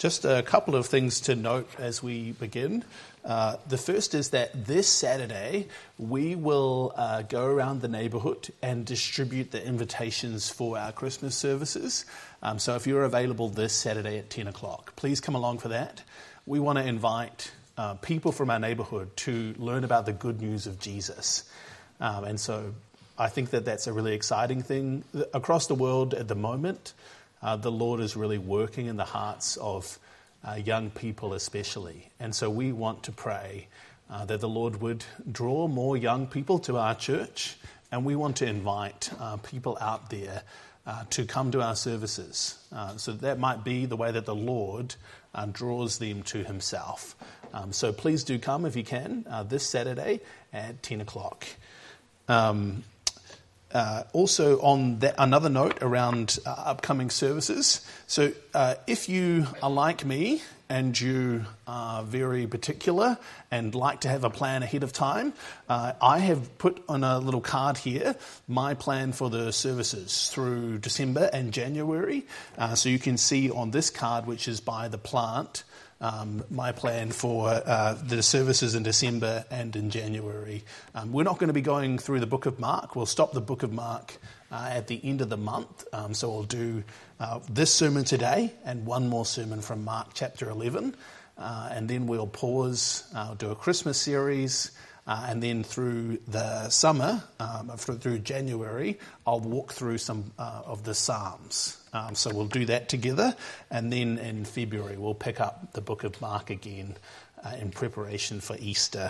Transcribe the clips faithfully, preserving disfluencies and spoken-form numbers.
Just a couple of things to note as we begin. Uh, the first is that this Saturday we will uh, go around the neighbourhood and distribute the invitations for our Christmas services. Um, so if you're available this Saturday at ten o'clock, please come along for that. We want to invite uh, people from our neighbourhood to learn about the good news of Jesus. Um, and so I think that that's a really exciting thing. Across the world at the moment, uh, the Lord is really working in the hearts of uh, young people especially. And so we want to pray uh, that the Lord would draw more young people to our church, and we want to invite uh, people out there uh, to come to our services. Uh, so that might be the way that the Lord uh, draws them to himself. Um, so please do come if you can uh, this Saturday at ten o'clock. Um, Uh, also on that, another note around uh, upcoming services. So uh, if you are like me and you are very particular and like to have a plan ahead of time, uh, I have put on a little card here my plan for the services through December and January. Uh, so you can see on this card, which is by the plant, Um, my plan for uh, the services in December and in January. Um, we're not going to be going through the book of Mark. We'll stop the book of Mark uh, at the end of the month. Um, so we'll do uh, this sermon today and one more sermon from Mark chapter eleven. Uh, and then we'll pause, uh, do a Christmas series. Uh, and then through the summer, um, through January, I'll walk through some uh, of the Psalms. Um, so we'll do that together. And then in February, we'll pick up the book of Mark again uh, in preparation for Easter.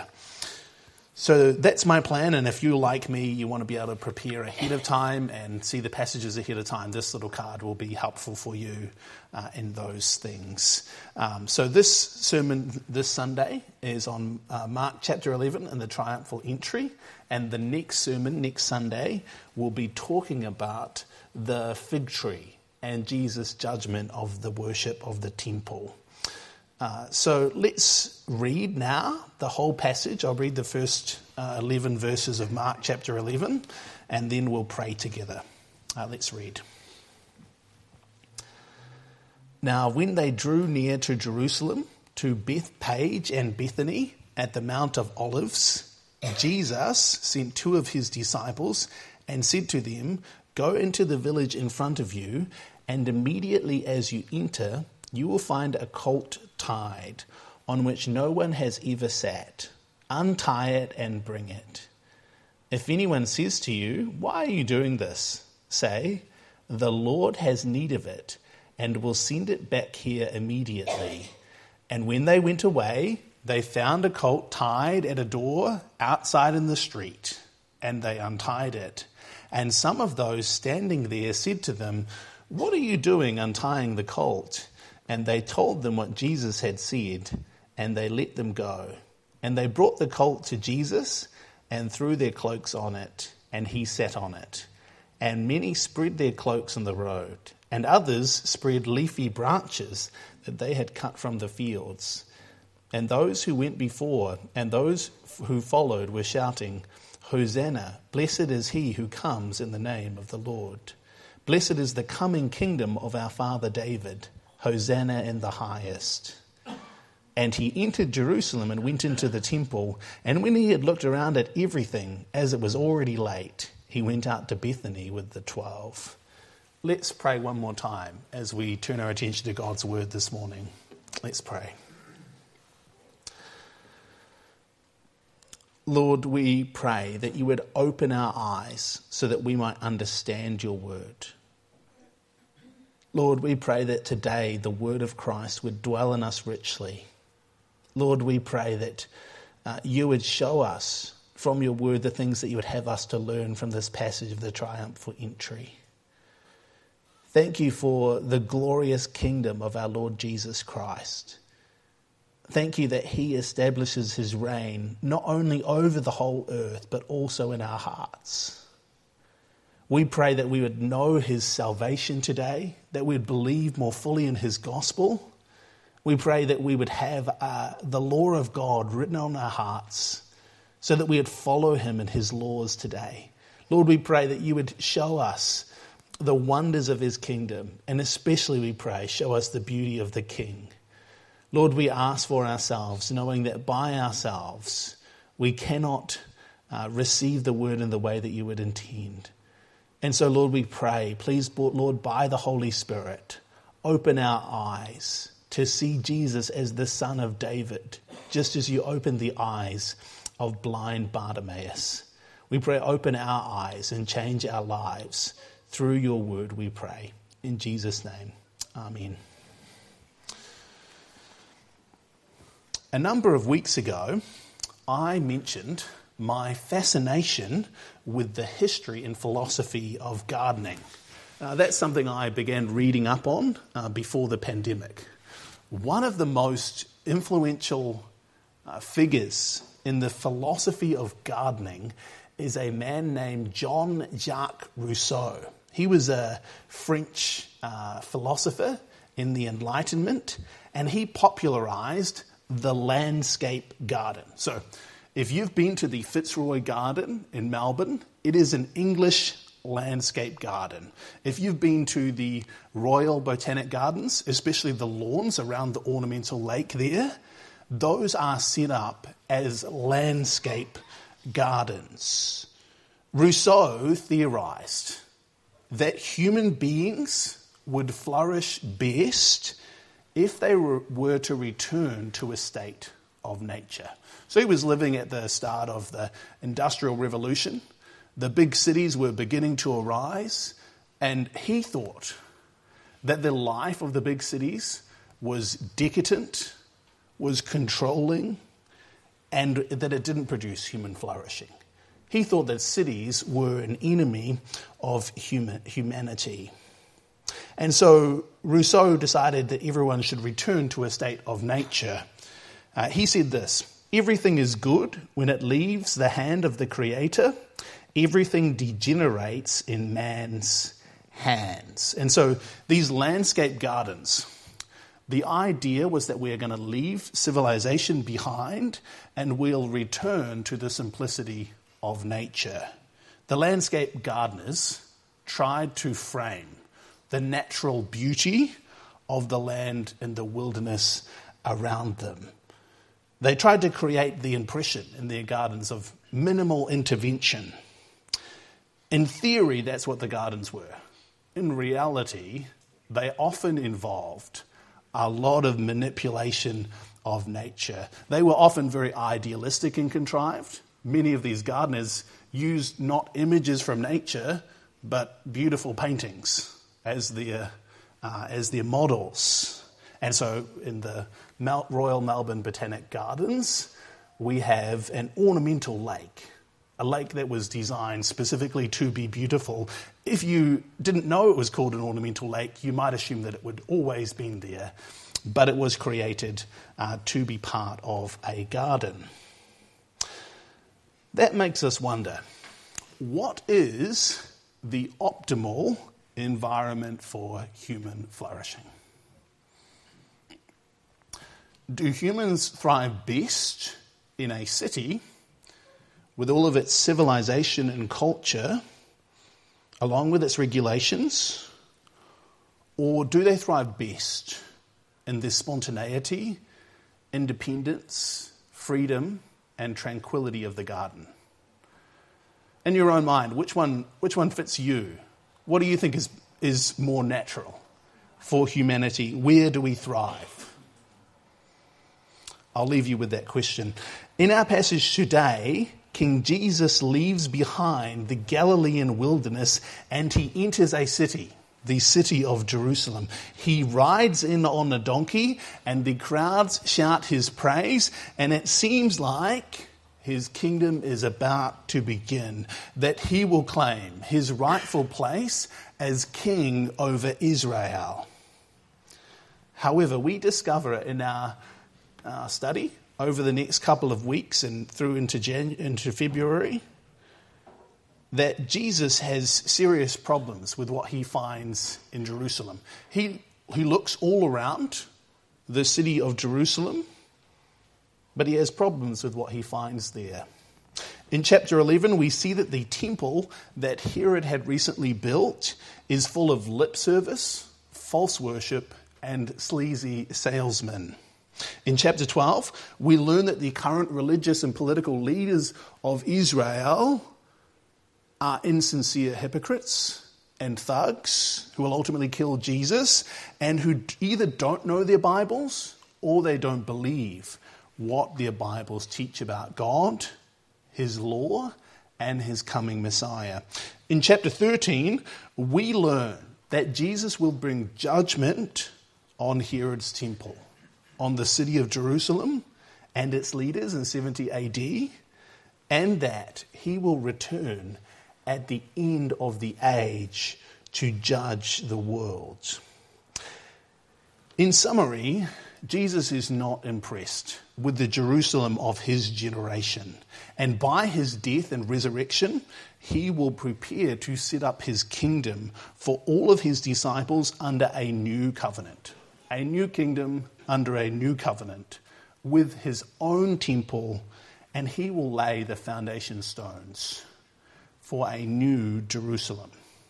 So that's my plan. And if you, like me, you want to be able to prepare ahead of time and see the passages ahead of time, this little card will be helpful for you uh, in those things. Um, so this sermon this Sunday is on uh, Mark chapter eleven and the triumphal entry. And the next sermon, next Sunday, will be talking about the fig tree and Jesus' judgment of the worship of the temple. Uh, so let's read now the whole passage. I'll read the first uh, eleven verses of Mark chapter eleven, and then we'll pray together. Uh, let's read. Now, when they drew near to Jerusalem, to Bethphage and Bethany at the Mount of Olives, Jesus sent two of his disciples and said to them, "Go into the village in front of you, and immediately as you enter, you will find a colt tied, on which no one has ever sat. Untie it and bring it. If anyone says to you, 'Why are you doing this?' say, 'The Lord has need of it, and will send it back here immediately.' And when they went away, they found a colt tied at a door outside in the street, and they untied it. And some of those standing there said to them, 'What are you doing untying the colt?' And they told them what Jesus had said, and they let them go. And they brought the colt to Jesus and threw their cloaks on it, and he sat on it. And many spread their cloaks on the road, and others spread leafy branches that they had cut from the fields. And those who went before and those who followed were shouting, 'Hosanna, blessed is he who comes in the name of the Lord. Blessed is the coming kingdom of our father David. Hosanna in the highest.' And he entered Jerusalem and went into the temple. And when he had looked around at everything, as it was already late, he went out to Bethany with the twelve." Let's pray one more time as we turn our attention to God's word this morning. Let's pray. Lord, we pray that you would open our eyes so that we might understand your word. Lord, we pray that today the word of Christ would dwell in us richly. Lord, we pray that uh, you would show us from your word the things that you would have us to learn from this passage of the triumphal entry. Thank you for the glorious kingdom of our Lord Jesus Christ. Thank you that he establishes his reign not only over the whole earth, but also in our hearts. We pray that we would know his salvation today, that we would believe more fully in his gospel. We pray that we would have uh, the law of God written on our hearts so that we would follow him in his laws today. Lord, we pray that you would show us the wonders of his kingdom, and especially we pray, show us the beauty of the King. Lord, we ask for ourselves, knowing that by ourselves we cannot uh, receive the word in the way that you would intend. And so, Lord, we pray, please, Lord, by the Holy Spirit, open our eyes to see Jesus as the Son of David, just as you opened the eyes of blind Bartimaeus. We pray, open our eyes and change our lives through your word, we pray. In Jesus' name, amen. A number of weeks ago, I mentioned my fascination with the history and philosophy of gardening. Uh, that's something I began reading up on uh, before the pandemic. One of the most influential uh, figures in the philosophy of gardening is a man named Jean-Jacques Rousseau. He was a French uh, philosopher in the Enlightenment, and he popularized the landscape garden. So if you've been to the Fitzroy Garden in Melbourne, it is an English landscape garden. If you've been to the Royal Botanic Gardens, especially the lawns around the ornamental lake there, those are set up as landscape gardens. Rousseau theorized that human beings would flourish best if they were, were to return to a state of nature. So he was living at the start of the Industrial Revolution. The big cities were beginning to arise, and he thought that the life of the big cities was decadent, was controlling, and that it didn't produce human flourishing. He thought that cities were an enemy of human, humanity. And so Rousseau decided that everyone should return to a state of nature. Uh, he said this: everything is good when it leaves the hand of the Creator. Everything degenerates in man's hands. And so these landscape gardens, the idea was that we are going to leave civilization behind and we'll return to the simplicity of nature. The landscape gardeners tried to frame the natural beauty of the land and the wilderness around them. They tried to create the impression in their gardens of minimal intervention. In theory, that's what the gardens were. In reality, they often involved a lot of manipulation of nature. They were often very idealistic and contrived. Many of these gardeners used not images from nature, but beautiful paintings as their, uh, as their models. And so in the Mel- Royal Melbourne Botanic Gardens, we have an ornamental lake, a lake that was designed specifically to be beautiful. If you didn't know it was called an ornamental lake, you might assume that it would always been there, but it was created uh, to be part of a garden. That makes us wonder, what is the optimal environment for human flourishing? Do humans thrive best in a city with all of its civilization and culture, along with its regulations? Or do they thrive best in the spontaneity, independence, freedom, and tranquility of the garden? In your own mind, which one which one fits you? What do you think is, is more natural for humanity? Where do we thrive? I'll leave you with that question. In our passage today, King Jesus leaves behind the Galilean wilderness and he enters a city, the city of Jerusalem. He rides in on a donkey and the crowds shout his praise, and it seems like his kingdom is about to begin, that he will claim his rightful place as king over Israel. However, we discover in our, our study over the next couple of weeks and through into Jan- into February, that Jesus has serious problems with what he finds in Jerusalem. He, he looks all around the city of Jerusalem, but he has problems with what he finds there. In chapter eleven, we see that the temple that Herod had recently built is full of lip service, false worship, and sleazy salesmen. In chapter twelve, we learn that the current religious and political leaders of Israel are insincere hypocrites and thugs who will ultimately kill Jesus, and who either don't know their Bibles or they don't believe what their Bibles teach about God, his law, and his coming Messiah. In chapter thirteen, we learn that Jesus will bring judgment on Herod's temple, on the city of Jerusalem and its leaders in seventy A D, and that he will return at the end of the age to judge the world. In summary, Jesus is not impressed with the Jerusalem of his generation, and by his death and resurrection, he will prepare to set up his kingdom for all of his disciples under a new covenant, a new kingdom under a new covenant with his own temple, and he will lay the foundation stones for a new Jerusalem.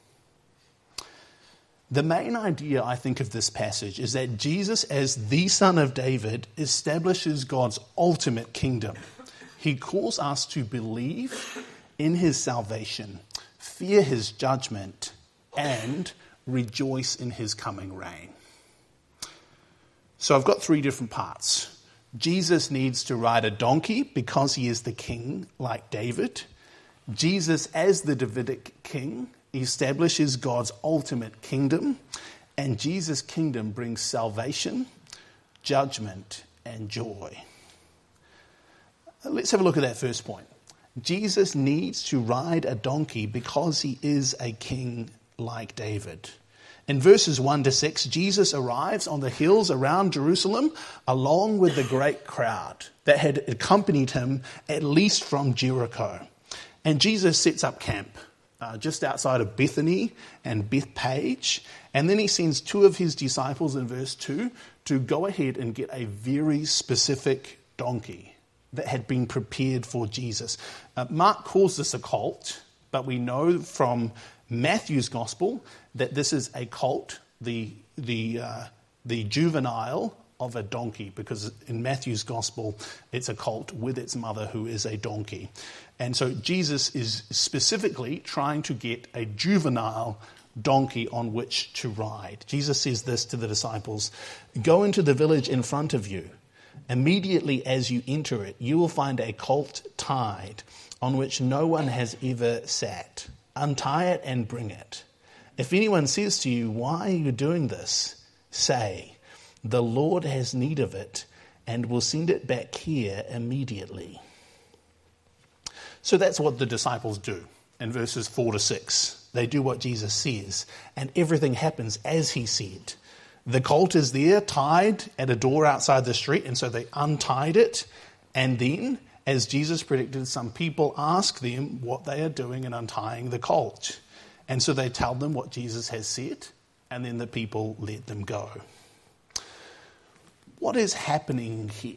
The main idea, I think, of this passage is that Jesus, as the Son of David, establishes God's ultimate kingdom. He calls us to believe in his salvation, fear his judgment, and rejoice in his coming reign. So I've got three different parts. Jesus needs to ride a donkey because he is the king, like David. Jesus, as the Davidic king, establishes God's ultimate kingdom, and Jesus' kingdom brings salvation, judgment, and joy. Let's have a look at that first point. Jesus needs to ride a donkey because he is a king like David. In verses one to six, Jesus arrives on the hills around Jerusalem along with the great crowd that had accompanied him at least from Jericho. And Jesus sets up camp uh, just outside of Bethany and Bethpage. And then he sends two of his disciples in verse two to go ahead and get a very specific donkey that had been prepared for Jesus. Uh, Mark calls this a colt, but we know from Matthew's gospel that this is a colt, the the uh, the juvenile of a donkey, because in Matthew's gospel it's a colt with its mother who is a donkey. And so Jesus is specifically trying to get a juvenile donkey on which to ride. Jesus says this to the disciples: "Go into the village in front of you. Immediately as you enter it, you will find a colt tied on which no one has ever sat. Untie it and bring it. If anyone says to you, 'Why are you doing this?' say, 'The Lord has need of it, and will send it back here immediately.'" So that's what the disciples do in verses four to six. They do what Jesus says, and everything happens as he said. The colt is there, tied at a door outside the street, and so they untied it. And then, as Jesus predicted, some people ask them what they are doing in untying the colt. And so they tell them what Jesus has said, and then the people let them go. What is happening here?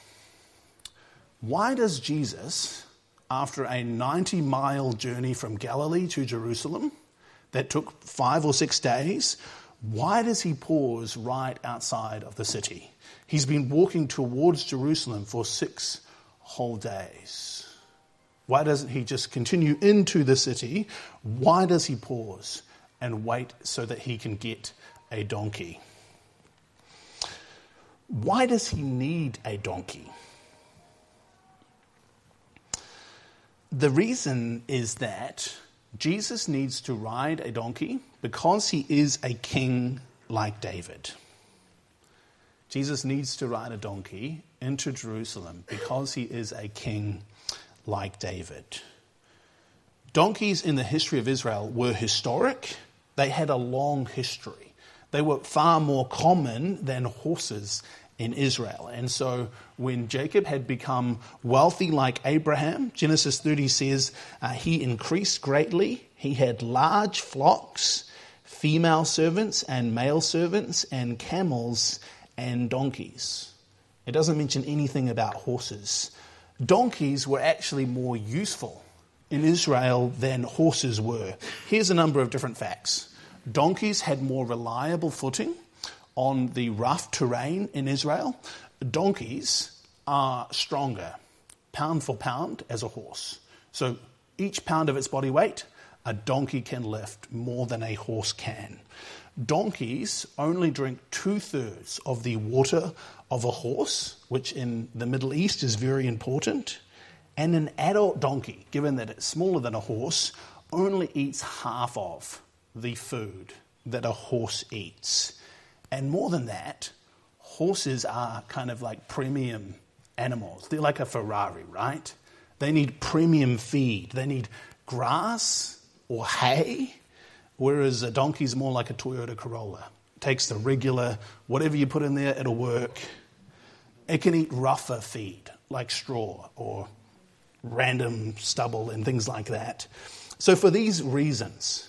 Why does Jesus, after a ninety-mile journey from Galilee to Jerusalem that took five or six days, why does he pause right outside of the city? He's been walking towards Jerusalem for six whole days. Why doesn't he just continue into the city? Why does he pause and wait so that he can get a donkey? Why does he need a donkey? The reason is that Jesus needs to ride a donkey because he is a king like David. Jesus needs to ride a donkey into Jerusalem because he is a king like David. Donkeys in the history of Israel were historic. They had a long history. They were far more common than horses in Israel. And so when Jacob had become wealthy like Abraham, Genesis thirty says uh, he increased greatly. He had large flocks, female servants and male servants, and camels and donkeys. It doesn't mention anything about horses. Donkeys were actually more useful in Israel than horses were. Here's a number of different facts. Donkeys had more reliable footing on the rough terrain in Israel. donkeys are stronger, pound for pound, as a horse. So each pound of its body weight, a donkey can lift more than a horse can. Donkeys only drink two-thirds of the water of a horse, which in the Middle East is very important. And an adult donkey, given that it's smaller than a horse, only eats half of the food that a horse eats. And more than that, horses are kind of like premium animals. They're like a Ferrari, right? They need premium feed. They need grass or hay, whereas a donkey's more like a Toyota Corolla. It takes the regular, whatever you put in there, it'll work. It can eat rougher feed, like straw or random stubble and things like that. So for these reasons,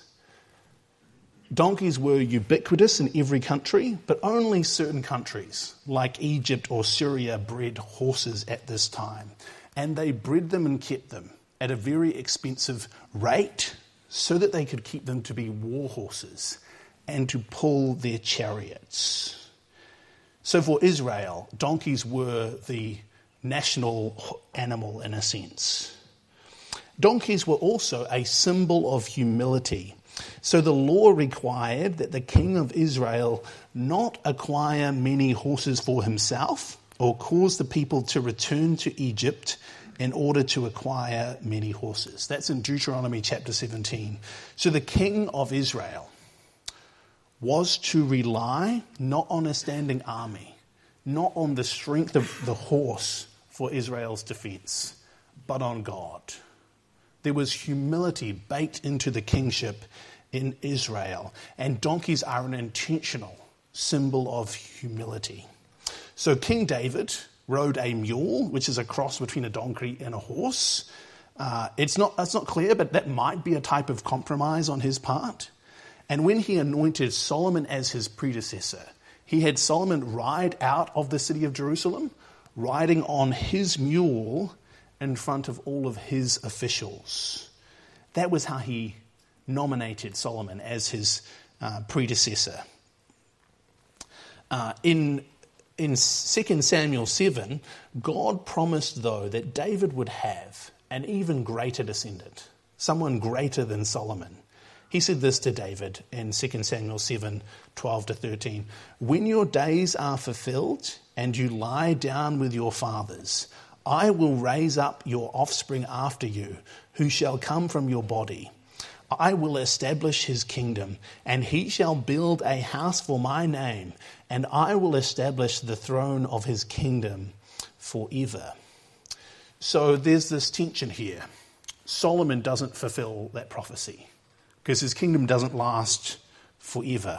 donkeys were ubiquitous in every country, but only certain countries, like Egypt or Syria, bred horses at this time. And they bred them and kept them at a very expensive rate so that they could keep them to be war horses and to pull their chariots. So for Israel, donkeys were the national animal in a sense. Donkeys were also a symbol of humility. So the law required that the king of Israel not acquire many horses for himself or cause the people to return to Egypt in order to acquire many horses. That's in Deuteronomy chapter seventeen. So the king of Israel was to rely not on a standing army, not on the strength of the horse for Israel's defense, but on God. There was humility baked into the kingship in Israel, and donkeys are an intentional symbol of humility. So King David rode a mule, which is a cross between a donkey and a horse. Uh, it's not, it's not clear, but that might be a type of compromise on his part. And when he anointed Solomon as his predecessor, he had Solomon ride out of the city of Jerusalem, riding on his mule in front of all of his officials. That was how he nominated Solomon as his uh, predecessor. Uh, in in Second Samuel seven, God promised, though, that David would have an even greater descendant, someone greater than Solomon. He said this to David in Second Samuel seven, twelve to thirteen. When your days are fulfilled and you lie down with your fathers, I will raise up your offspring after you, who shall come from your body. I will establish his kingdom, and he shall build a house for my name, and I will establish the throne of his kingdom forever. So there's this tension here. Solomon doesn't fulfill that prophecy because his kingdom doesn't last forever.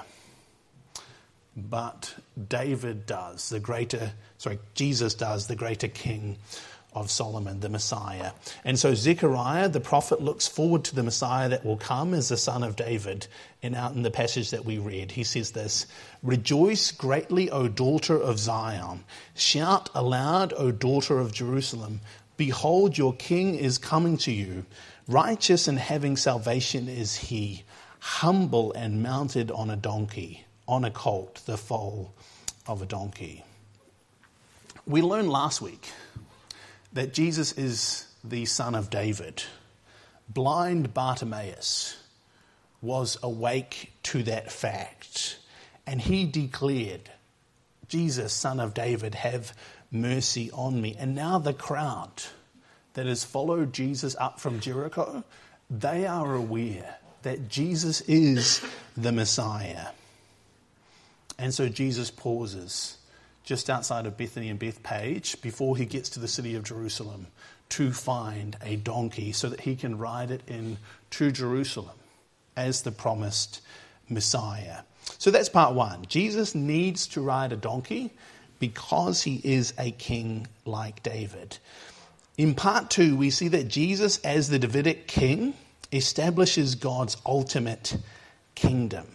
But David does, the greater, sorry, Jesus does, the greater king of Solomon, the Messiah. And so Zechariah, the prophet, looks forward to the Messiah that will come as the son of David. And out in the passage that we read, he says this: "Rejoice greatly, O daughter of Zion. Shout aloud, O daughter of Jerusalem. Behold, your king is coming to you. Righteous and having salvation is he, humble and mounted on a donkey, on a colt, the foal of a donkey." We learned last week that Jesus is the son of David. Blind Bartimaeus was awake to that fact, and he declared, "Jesus, son of David, have mercy on me." And now the crowd that has followed Jesus up from Jericho, they are aware that Jesus is the Messiah. And so Jesus pauses just outside of Bethany and Bethpage before he gets to the city of Jerusalem to find a donkey so that he can ride it in to Jerusalem as the promised Messiah. So that's part one. Jesus needs to ride a donkey because he is a king like David. In part two, we see that Jesus, as the Davidic king, establishes God's ultimate kingdom.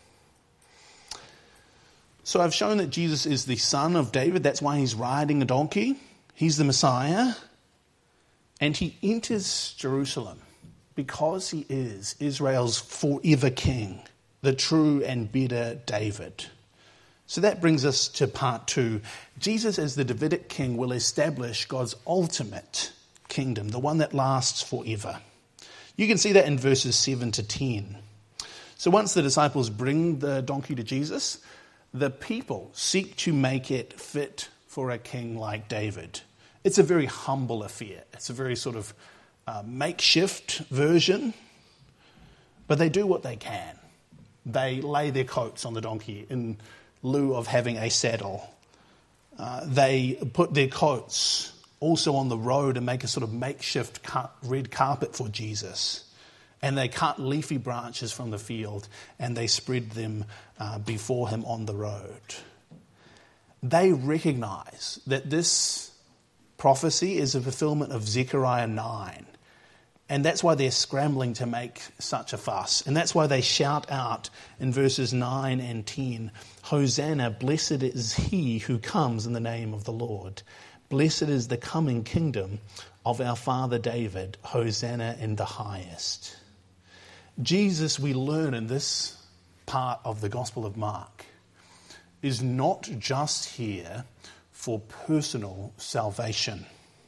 So I've shown that Jesus is the son of David. That's why he's riding a donkey. He's the Messiah. And he enters Jerusalem because he is Israel's forever king, the true and better David. So that brings us to part two. Jesus as the Davidic king will establish God's ultimate kingdom, the one that lasts forever. You can see that in verses seven to ten. So once the disciples bring the donkey to Jesus, the people seek to make it fit for a king like David. It's a very humble affair. It's a very sort of uh, makeshift version, but they do what they can. They lay their coats on the donkey in lieu of having a saddle. Uh, they put their coats also on the road and make a sort of makeshift car- red carpet for Jesus. And they cut leafy branches from the field and they spread them uh, before him on the road. They recognize that this prophecy is a fulfillment of Zechariah nine. And that's why they're scrambling to make such a fuss. And that's why they shout out in verses nine and ten, Hosanna, blessed is he who comes in the name of the Lord. Blessed is the coming kingdom of our father David. Hosanna in the highest. Jesus, we learn in this part of the Gospel of Mark, is not just here for personal salvation.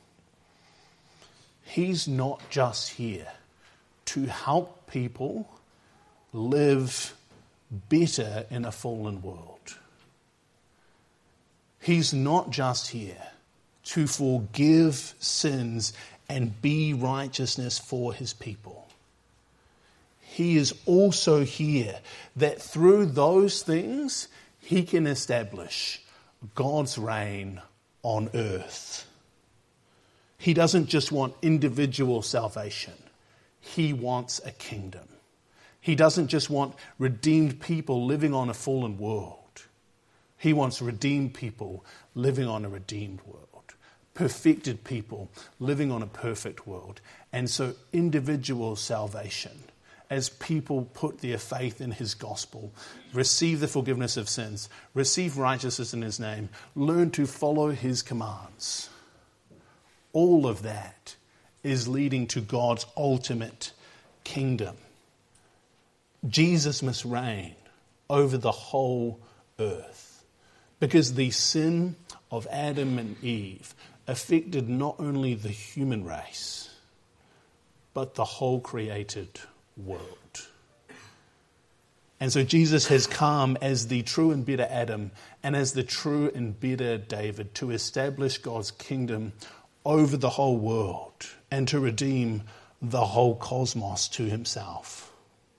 He's not just here to help people live better in a fallen world. He's not just here to forgive sins and be righteousness for his people. He is also here that through those things he can establish God's reign on earth. He doesn't just want individual salvation. He wants a kingdom. He doesn't just want redeemed people living on a fallen world. He wants redeemed people living on a redeemed world. Perfected people living on a perfect world. And so individual salvation, as people put their faith in his gospel, receive the forgiveness of sins, receive righteousness in his name, learn to follow his commands. All of that is leading to God's ultimate kingdom. Jesus must reign over the whole earth because the sin of Adam and Eve affected not only the human race, but the whole created world. And so Jesus has come as the true and better Adam and as the true and better David to establish God's kingdom over the whole world and to redeem the whole cosmos to himself.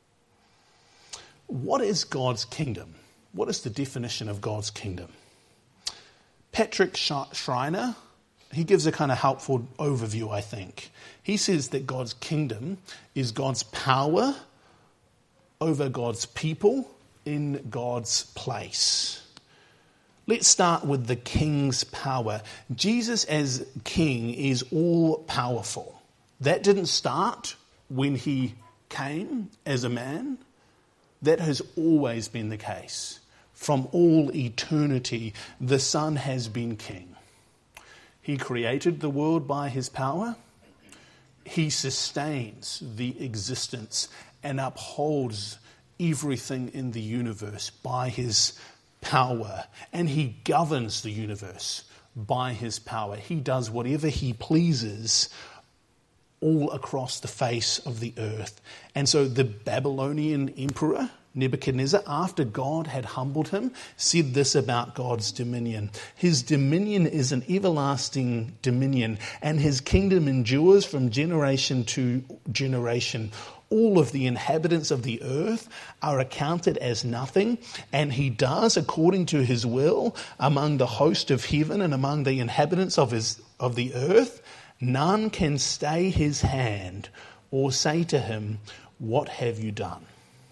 What is God's kingdom? What is the definition of God's kingdom? Patrick Schreiner, he gives a kind of helpful overview, I think. He says that God's kingdom is God's power over God's people in God's place. Let's start with the king's power. Jesus as king is all powerful. That didn't start when he came as a man. That has always been the case. From all eternity, the Son has been king. He created the world by his power. He sustains the existence and upholds everything in the universe by his power. And he governs the universe by his power. He does whatever he pleases all across the face of the earth. And so the Babylonian emperor, Nebuchadnezzar, after God had humbled him, said this about God's dominion. His dominion is an everlasting dominion, and his kingdom endures from generation to generation. All of the inhabitants of the earth are accounted as nothing, and he does according to his will among the host of heaven and among the inhabitants of his of the earth. None can stay his hand or say to him, "What have you done?"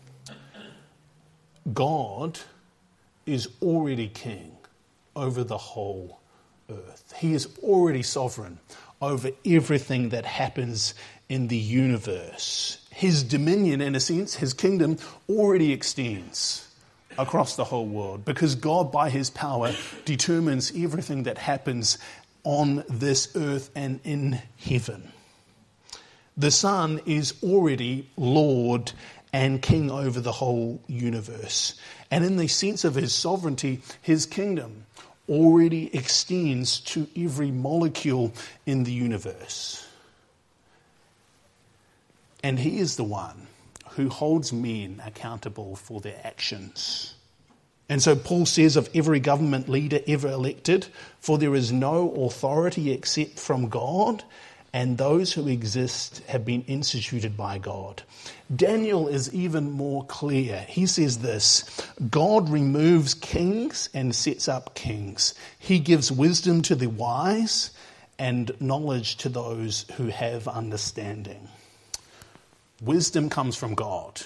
God is already king over the whole earth. He is already sovereign over everything that happens in the universe. His dominion, in a sense, his kingdom already extends across the whole world because God, by his power, determines everything that happens on this earth and in heaven. The Son is already Lord and king over the whole universe. And in the sense of his sovereignty, his kingdom already extends to every molecule in the universe. And he is the one who holds men accountable for their actions. And so Paul says of every government leader ever elected, for there is no authority except from God, and those who exist have been instituted by God. Daniel is even more clear. He says this: God removes kings and sets up kings. He gives wisdom to the wise and knowledge to those who have understanding. Wisdom comes from God.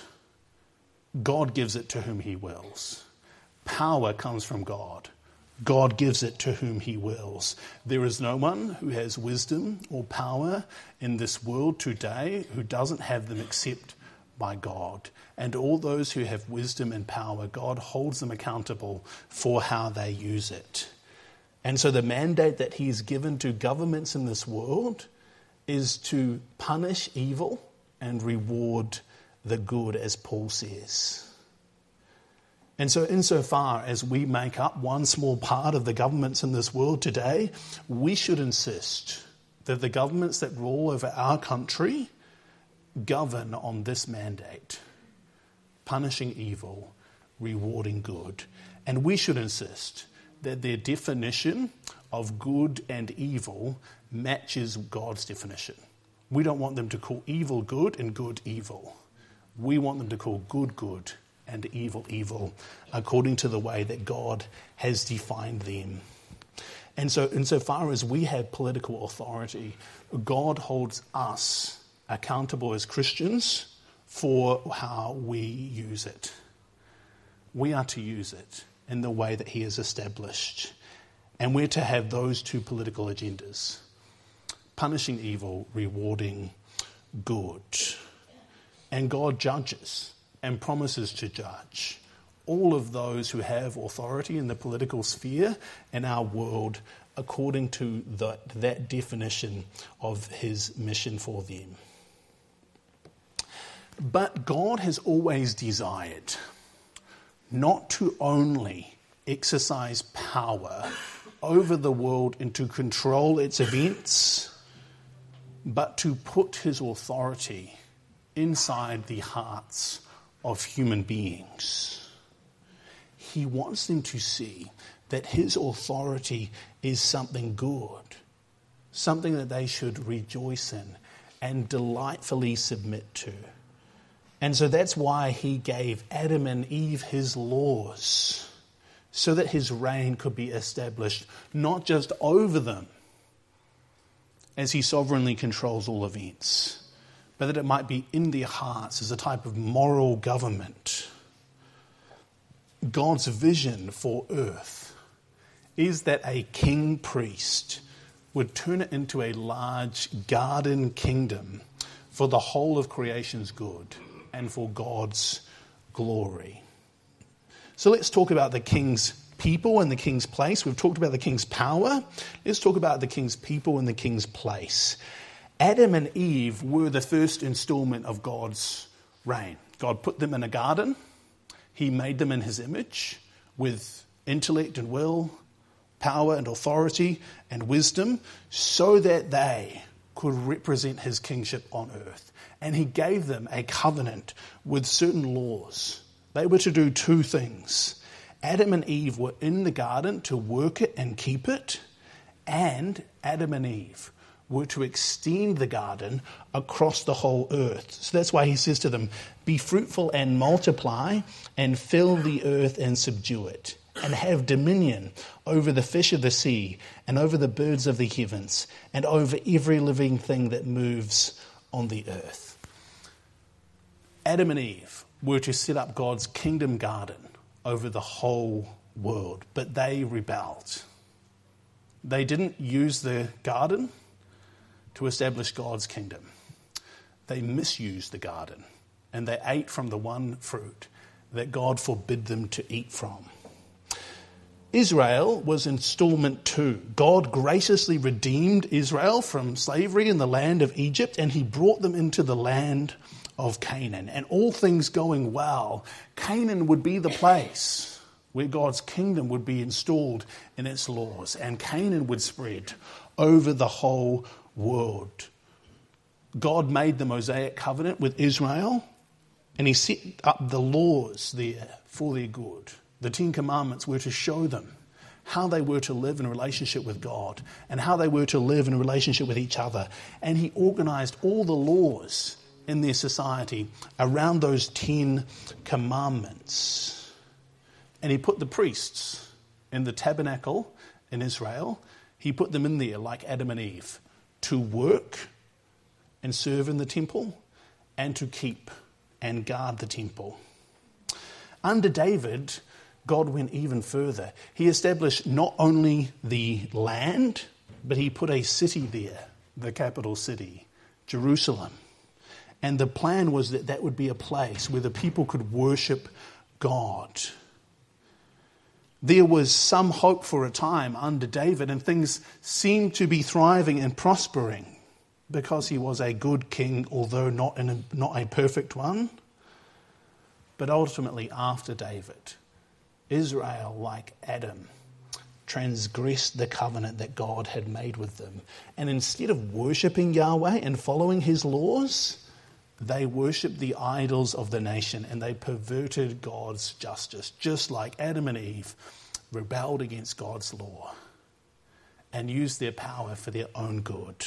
God gives it to whom he wills. Power comes from God. God gives it to whom he wills. There is no one who has wisdom or power in this world today who doesn't have them except by God. And all those who have wisdom and power, God holds them accountable for how they use it. And so the mandate that he's given to governments in this world is to punish evil and reward the good, as Paul says. And so insofar as we make up one small part of the governments in this world today, we should insist that the governments that rule over our country govern on this mandate: punishing evil, rewarding good. And we should insist that their definition of good and evil matches God's definition. We don't want them to call evil good and good evil. We want them to call good good and evil evil, according to the way that God has defined them. And so insofar as we have political authority, God holds us accountable as Christians for how we use it. We are to use it in the way that he has established. And we're to have those two political agendas: punishing evil, rewarding good. And God judges and promises to judge all of those who have authority in the political sphere in our world according to the, that definition of his mission for them. But God has always desired not to only exercise power over the world and to control its events, but to put his authority inside the hearts of human beings. He wants them to see that his authority is something good, something that they should rejoice in and delightfully submit to. And so that's why he gave Adam and Eve his laws, so that his reign could be established, not just over them, as he sovereignly controls all events, but that it might be in their hearts as a type of moral government. God's vision for earth is that a king priest would turn it into a large garden kingdom for the whole of creation's good and for God's glory. So let's talk about the king's people and the king's place. We've talked about the king's power. Let's talk about the king's people and the king's place. Adam and Eve were the first installment of God's reign. God put them in a garden. He made them in his image with intellect and will, power and authority and wisdom, so that they could represent his kingship on earth. And he gave them a covenant with certain laws. They were to do two things. Adam and Eve were in the garden to work it and keep it, and Adam and Eve were to extend the garden across the whole earth. So that's why he says to them, be fruitful and multiply and fill the earth and subdue it, and have dominion over the fish of the sea and over the birds of the heavens and over every living thing that moves on the earth. Adam and Eve were to set up God's kingdom garden over the whole world, but they rebelled. They didn't use the garden to establish God's kingdom. They misused the garden, and they ate from the one fruit that God forbid them to eat from. Israel was installment two. God graciously redeemed Israel from slavery in the land of Egypt, and he brought them into the land of Canaan, and all things going well, Canaan would be the place where God's kingdom would be installed in its laws, and Canaan would spread over the whole world. God made the Mosaic covenant with Israel, and he set up the laws there for their good. The Ten Commandments were to show them how they were to live in a relationship with God and how they were to live in a relationship with each other. And he organized all the laws in their society around those Ten Commandments. And he put the priests in the tabernacle in Israel. He put them in there like Adam and Eve to work and serve in the temple and to keep and guard the temple. Under David, God went even further. He established not only the land, but he put a city there, the capital city, Jerusalem. And the plan was that that would be a place where the people could worship God. There was some hope for a time under David, and things seemed to be thriving and prospering because he was a good king, although not, in a, not a perfect one. But ultimately, after David, Israel, like Adam, transgressed the covenant that God had made with them. And instead of worshipping Yahweh and following his laws, they worshipped the idols of the nation and they perverted God's justice, just like Adam and Eve rebelled against God's law and used their power for their own good.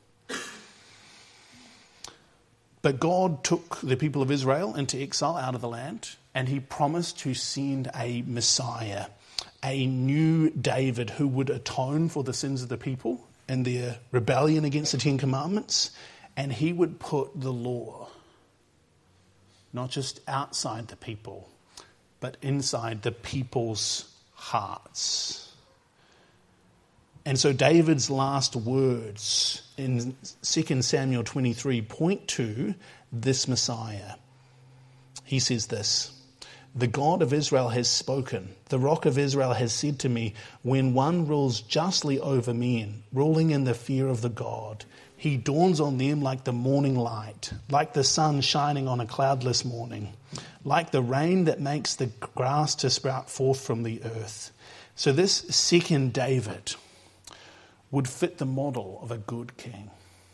But God took the people of Israel into exile out of the land, and he promised to send a Messiah, a new David who would atone for the sins of the people and their rebellion against the Ten Commandments. And he would put the law not just outside the people, but inside the people's hearts. And so David's last words in Second Samuel twenty-three point to this Messiah. He says this: "The God of Israel has spoken. The Rock of Israel has said to me, when one rules justly over men, ruling in the fear of the God, he dawns on them like the morning light, like the sun shining on a cloudless morning, like the rain that makes the grass to sprout forth from the earth." So this second David would fit the model of a good king.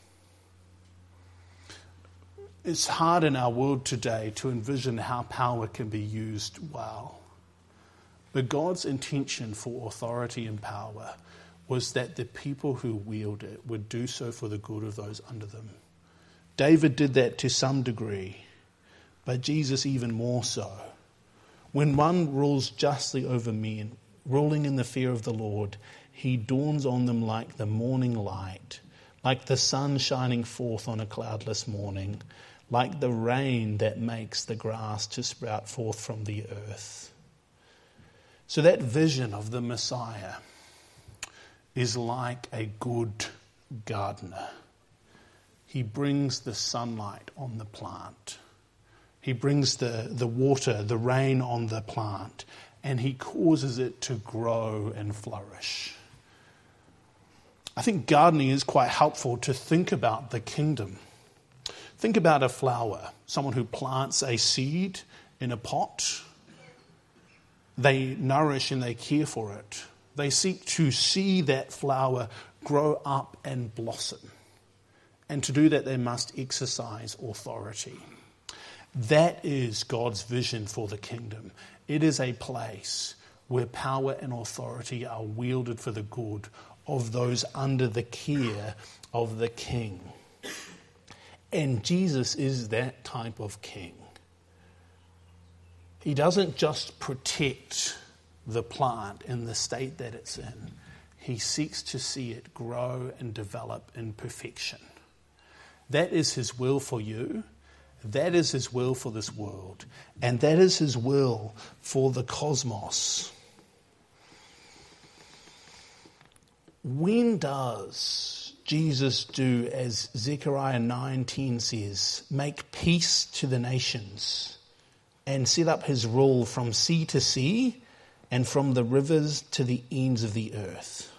It's hard in our world today to envision how power can be used well. But God's intention for authority and power was that the people who wield it would do so for the good of those under them. David did that to some degree, but Jesus even more so. When one rules justly over men, ruling in the fear of the Lord, he dawns on them like the morning light, like the sun shining forth on a cloudless morning, like the rain that makes the grass to sprout forth from the earth. So that vision of the Messiah is like a good gardener. He brings the sunlight on the plant. He brings the, the water, the rain on the plant, and he causes it to grow and flourish. I think gardening is quite helpful to think about the kingdom. Think about a flower, someone who plants a seed in a pot. They nourish and they care for it. They seek to see that flower grow up and blossom. And to do that, they must exercise authority. That is God's vision for the kingdom. It is a place where power and authority are wielded for the good of those under the care of the king. And Jesus is that type of king. He doesn't just protect the plant in the state that it's in. He seeks to see it grow and develop in perfection. That is his will for you. That is his will for this world. And that is his will for the cosmos. When does Jesus do, as Zechariah nine ten says, make peace to the nations and set up his rule from sea to sea and from the rivers to the ends of the earth?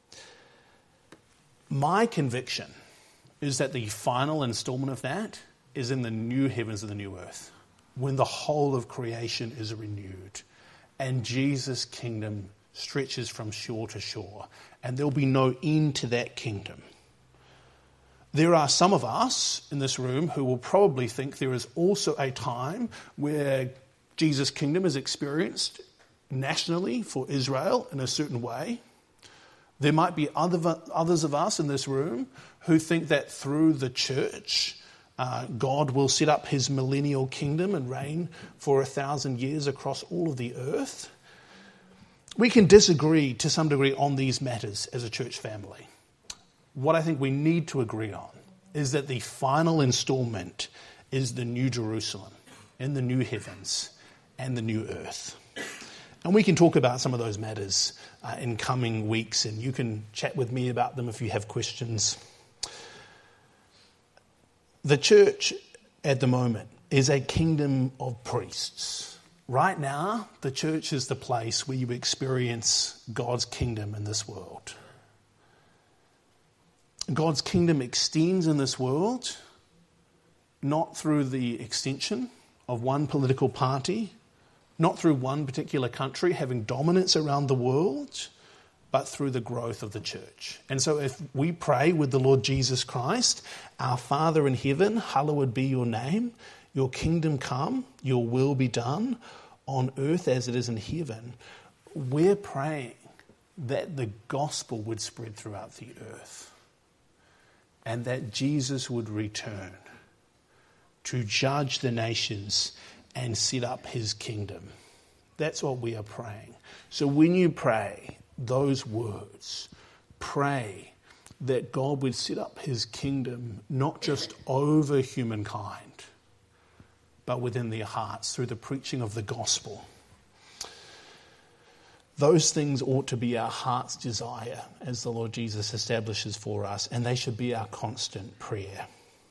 My conviction is that the final installment of that is in the new heavens and the new earth, when the whole of creation is renewed and Jesus' kingdom stretches from shore to shore, and there'll be no end to that kingdom. There are some of us in this room who will probably think there is also a time where Jesus' kingdom is experienced nationally for Israel in a certain way. There might be other, others of us in this room who think that through the church, uh, God will set up his millennial kingdom and reign for a thousand years across all of the earth. We can disagree to some degree on these matters as a church family. What I think we need to agree on is that the final installment is the New Jerusalem and the new heavens and the new earth. And we can talk about some of those matters uh, in coming weeks, and you can chat with me about them if you have questions. The church at the moment is a kingdom of priests. Right now, the church is the place where you experience God's kingdom in this world. God's kingdom extends in this world, not through the extension of one political party, not through one particular country having dominance around the world, but through the growth of the church. And so if we pray with the Lord Jesus Christ, our Father in heaven, hallowed be your name, your kingdom come, your will be done on earth as it is in heaven, we're praying that the gospel would spread throughout the earth and that Jesus would return to judge the nations and set up his kingdom. That's what we are praying. So when you pray those words, pray that God would set up his kingdom not just over humankind, but within their hearts through the preaching of the gospel. Those things ought to be our heart's desire as the Lord Jesus establishes for us, and they should be our constant prayer.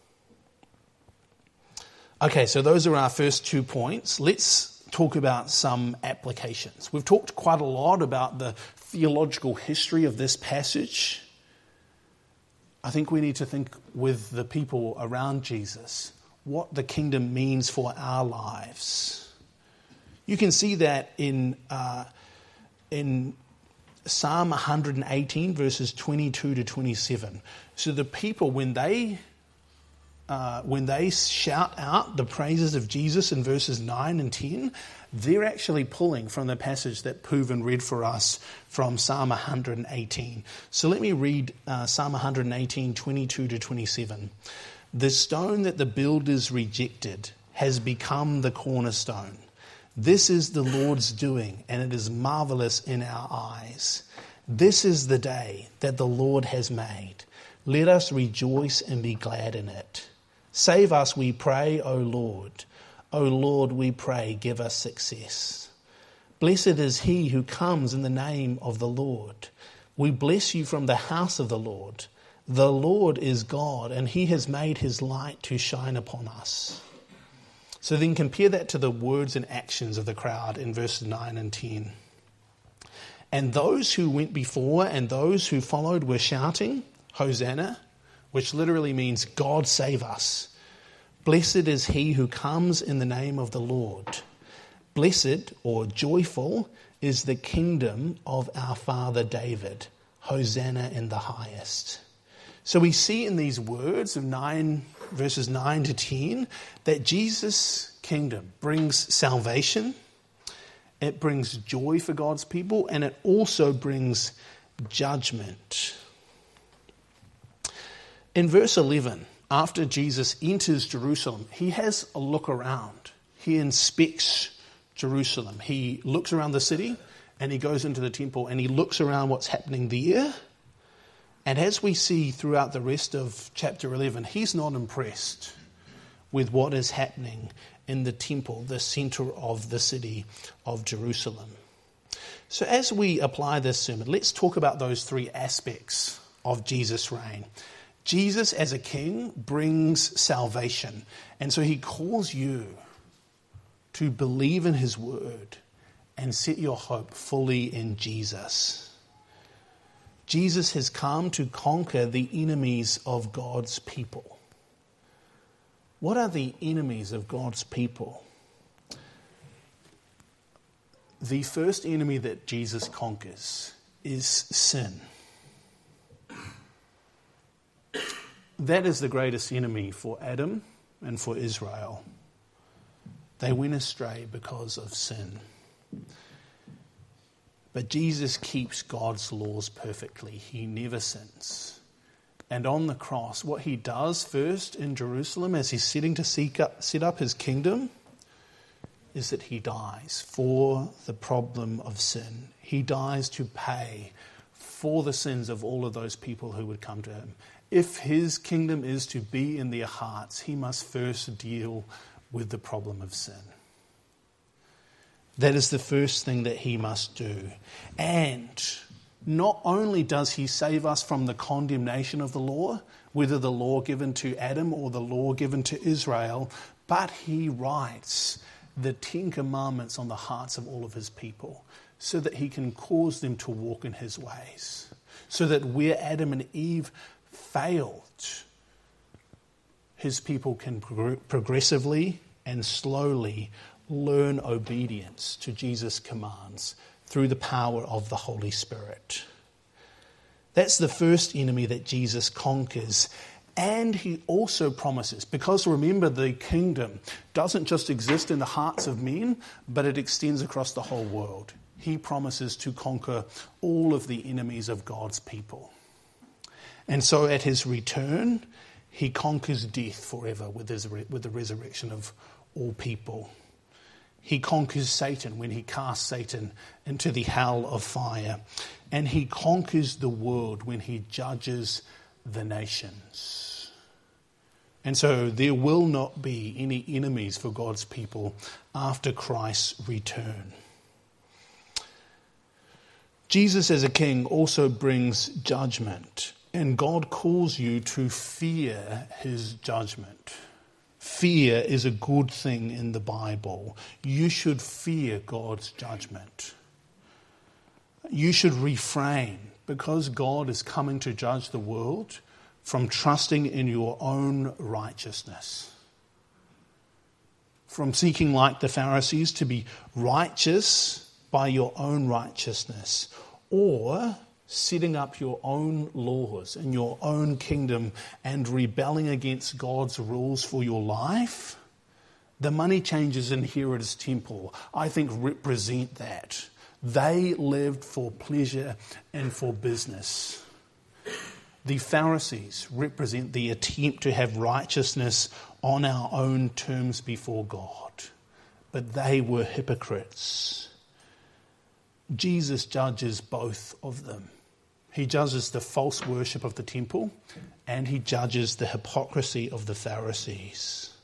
Okay, so those are our first two points. Let's talk about some applications. We've talked quite a lot about the theological history of this passage. I think we need to think with the people around Jesus what the kingdom means for our lives. You can see that in uh, in Psalm one eighteen, verses twenty-two to twenty-seven. So the people, when they Uh, when they shout out the praises of Jesus in verses nine and ten, they're actually pulling from the passage that Pooven read for us from Psalm one eighteen. So let me read uh, Psalm one eighteen, twenty-two to twenty-seven. The stone that the builders rejected has become the cornerstone. This is the Lord's doing, and it is marvelous in our eyes. This is the day that the Lord has made. Let us rejoice and be glad in it. Save us, we pray, O Lord. O Lord, we pray, give us success. Blessed is he who comes in the name of the Lord. We bless you from the house of the Lord. The Lord is God, and he has made his light to shine upon us. So then compare that to the words and actions of the crowd in verses nine and ten. And those who went before and those who followed were shouting, Hosanna, which literally means God save us. Blessed is he who comes in the name of the Lord. Blessed or joyful is the kingdom of our father David. Hosanna in the highest. So we see in these words of nine, verses nine to ten, that Jesus' kingdom brings salvation, it brings joy for God's people, and it also brings judgment. In verse eleven, after Jesus enters Jerusalem, he has a look around. He inspects Jerusalem. He looks around the city and he goes into the temple and he looks around what's happening there. And as we see throughout the rest of chapter eleven, he's not impressed with what is happening in the temple, the center of the city of Jerusalem. So as we apply this sermon, let's talk about those three aspects of Jesus' reign. Jesus as a king brings salvation. And so he calls you to believe in his word and set your hope fully in Jesus. Jesus has come to conquer the enemies of God's people. What are the enemies of God's people? The first enemy that Jesus conquers is sin. That is the greatest enemy for Adam and for Israel. They went astray because of sin. But Jesus keeps God's laws perfectly. He never sins. And on the cross, what he does first in Jerusalem as he's sitting to seek up, set up his kingdom is that he dies for the problem of sin. He dies to pay for the sins of all of those people who would come to him. If his kingdom is to be in their hearts, he must first deal with the problem of sin. That is the first thing that he must do. And not only does he save us from the condemnation of the law, whether the law given to Adam or the law given to Israel, but he writes the Ten Commandments on the hearts of all of his people so that he can cause them to walk in his ways. So that where Adam and Eve failed, his people can prog- progressively and slowly learn obedience to Jesus' commands through the power of the Holy Spirit. That's the first enemy that Jesus conquers. And he also promises, because remember, the kingdom doesn't just exist in the hearts of men, but it extends across the whole world. He promises to conquer all of the enemies of God's people. And so at his return, he conquers death forever with, his, with the resurrection of all people. He conquers Satan when he casts Satan into the hell of fire. And he conquers the world when he judges the nations. And so there will not be any enemies for God's people after Christ's return. Jesus as a king also brings judgment. And God calls you to fear his judgment. Fear is a good thing in the Bible. You should fear God's judgment. You should refrain, because God is coming to judge the world, from trusting in your own righteousness. From seeking, like the Pharisees, to be righteous by your own righteousness, or setting up your own laws in your own kingdom and rebelling against God's rules for your life. The money changers in Herod's temple, I think, represent that. They lived for pleasure and for business. The Pharisees represent the attempt to have righteousness on our own terms before God. But they were hypocrites. Jesus judges both of them. He judges the false worship of the temple, and he judges the hypocrisy of the Pharisees.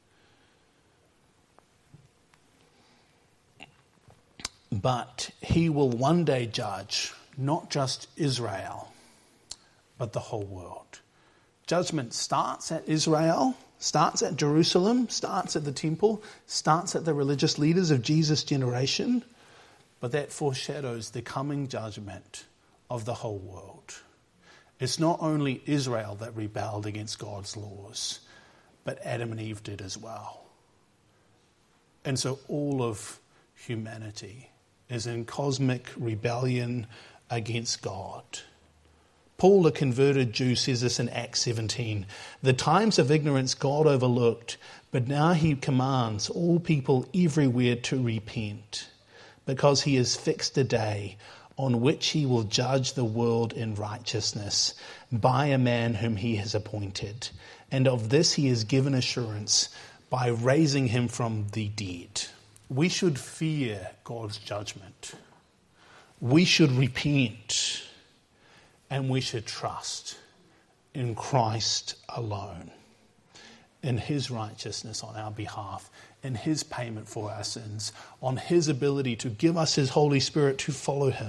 But he will one day judge not just Israel, but the whole world. Judgment starts at Israel, starts at Jerusalem, starts at the temple, starts at the religious leaders of Jesus' generation, but that foreshadows the coming judgment of the whole world. It's not only Israel that rebelled against God's laws, but Adam and Eve did as well. And so all of humanity is in cosmic rebellion against God. Paul, the converted Jew, says this in Acts seventeen. The times of ignorance God overlooked, but now he commands all people everywhere to repent, because he has fixed a day on which he will judge the world in righteousness by a man whom he has appointed. And of this he has given assurance by raising him from the dead. We should fear God's judgment. We should repent. And we should trust in Christ alone, in his righteousness on our behalf, in his payment for our sins, on his ability to give us his Holy Spirit to follow him.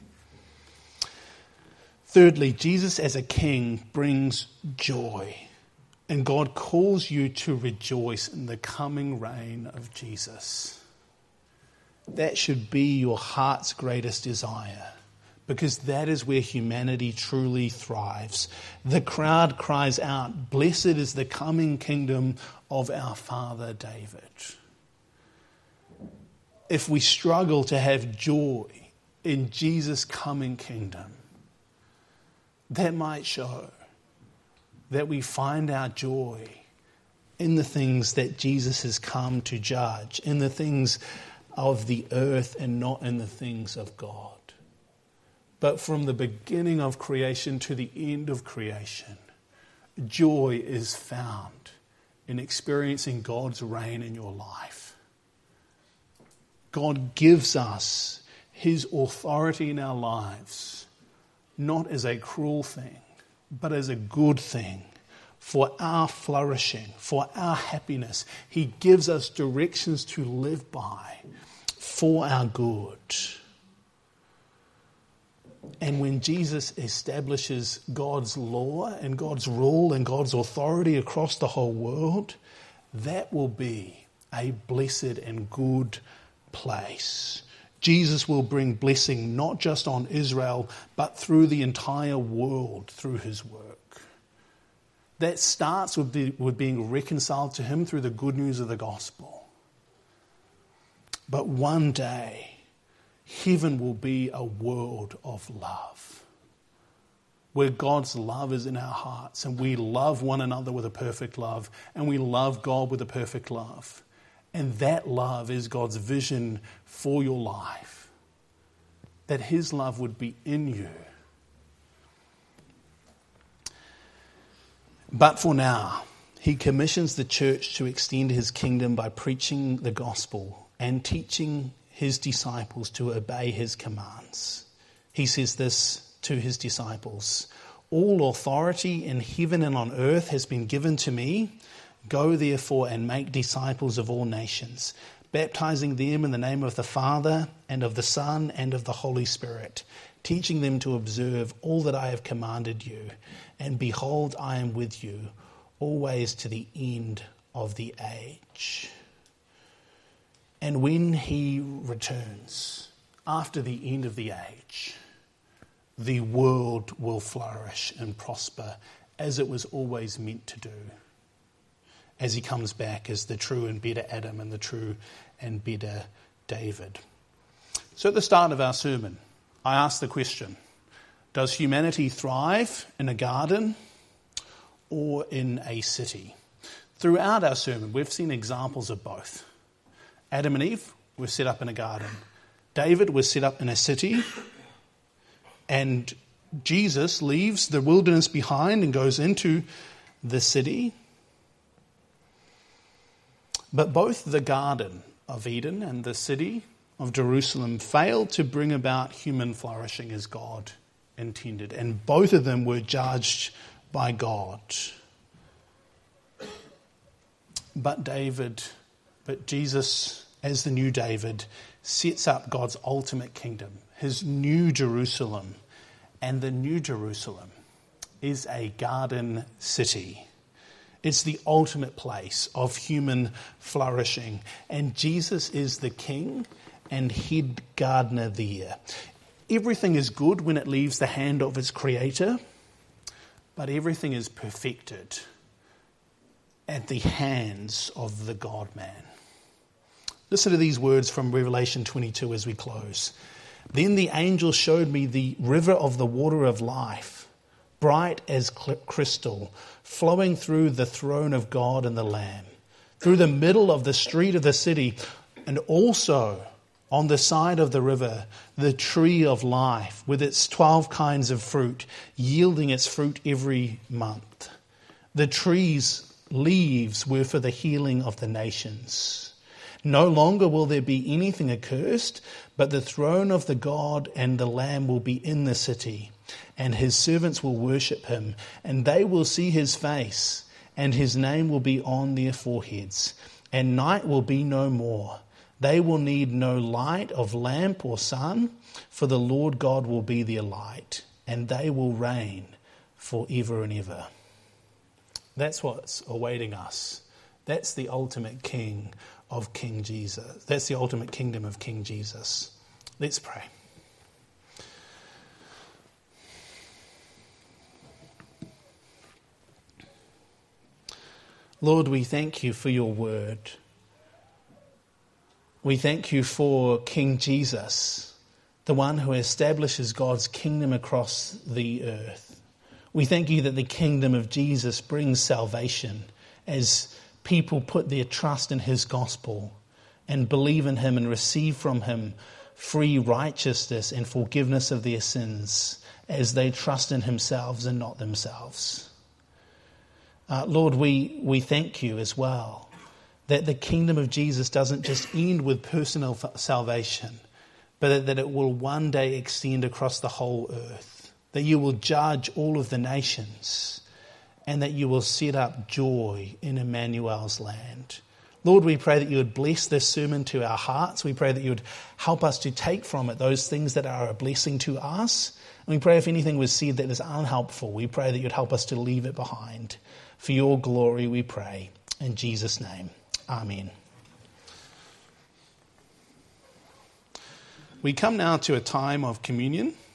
Thirdly, Jesus as a king brings joy, and God calls you to rejoice in the coming reign of Jesus. That should be your heart's greatest desire, because that is where humanity truly thrives. The crowd cries out, "Blessed is the coming kingdom of our father David. If we struggle to have joy in Jesus' coming kingdom, that might show that we find our joy in the things that Jesus has come to judge, in the things of the earth and not in the things of God. But from the beginning of creation to the end of creation, joy is found in experiencing God's reign in your life. God gives us his authority in our lives, not as a cruel thing, but as a good thing for our flourishing, for our happiness. He gives us directions to live by for our good. And when Jesus establishes God's law and God's rule and God's authority across the whole world, that will be a blessed and good place. Jesus will bring blessing not just on Israel, but through the entire world through his work. That starts with, the, with being reconciled to him through the good news of the gospel. But one day, heaven will be a world of love, where God's love is in our hearts and we love one another with a perfect love and we love God with a perfect love. And that love is God's vision for your life, that his love would be in you. But for now, he commissions the church to extend his kingdom by preaching the gospel and teaching his disciples to obey his commands. He says this to his disciples: "All authority in heaven and on earth has been given to me. Go therefore and make disciples of all nations, baptizing them in the name of the Father and of the Son and of the Holy Spirit, teaching them to observe all that I have commanded you. And behold, I am with you always to the end of the age." And when he returns, after the end of the age, the world will flourish and prosper as it was always meant to do, as he comes back as the true and better Adam and the true and better David. So at the start of our sermon, I asked the question, does humanity thrive in a garden or in a city? Throughout our sermon, we've seen examples of both. Adam and Eve were set up in a garden. David was set up in a city. And Jesus leaves the wilderness behind and goes into the city. But both the Garden of Eden and the city of Jerusalem failed to bring about human flourishing as God intended. And both of them were judged by God. But David, but Jesus, as the new David, sets up God's ultimate kingdom, his new Jerusalem. And the new Jerusalem is a garden city. It's the ultimate place of human flourishing. And Jesus is the king and head gardener there. Everything is good when it leaves the hand of its creator, but everything is perfected at the hands of the God-man. Listen to these words from Revelation twenty-two as we close. "Then the angel showed me the river of the water of life, bright as crystal, flowing through the throne of God and the Lamb, through the middle of the street of the city, and also on the side of the river, the tree of life, with its twelve kinds of fruit, yielding its fruit every month. The tree's leaves were for the healing of the nations. No longer will there be anything accursed, but the throne of the God and the Lamb will be in the city, and his servants will worship him, and they will see his face, and his name will be on their foreheads, and night will be no more. They will need no light of lamp or sun, for the Lord God will be their light, and they will reign forever and ever." That's what's awaiting us. That's the ultimate king of King Jesus. That's the ultimate kingdom of King Jesus. Let's pray. Lord, we thank you for your word. We thank you for King Jesus, the one who establishes God's kingdom across the earth. We thank you that the kingdom of Jesus brings salvation as people put their trust in his gospel and believe in him and receive from him free righteousness and forgiveness of their sins as they trust in himself and not themselves. Uh, Lord, we, we thank you as well that the kingdom of Jesus doesn't just end with personal salvation, but that, that it will one day extend across the whole earth, that you will judge all of the nations, and that you will set up joy in Emmanuel's land. Lord, we pray that you would bless this sermon to our hearts. We pray that you would help us to take from it those things that are a blessing to us. And we pray if anything was said that is unhelpful, we pray that you'd help us to leave it behind. For your glory, we pray. In Jesus' name, amen. We come now to a time of communion.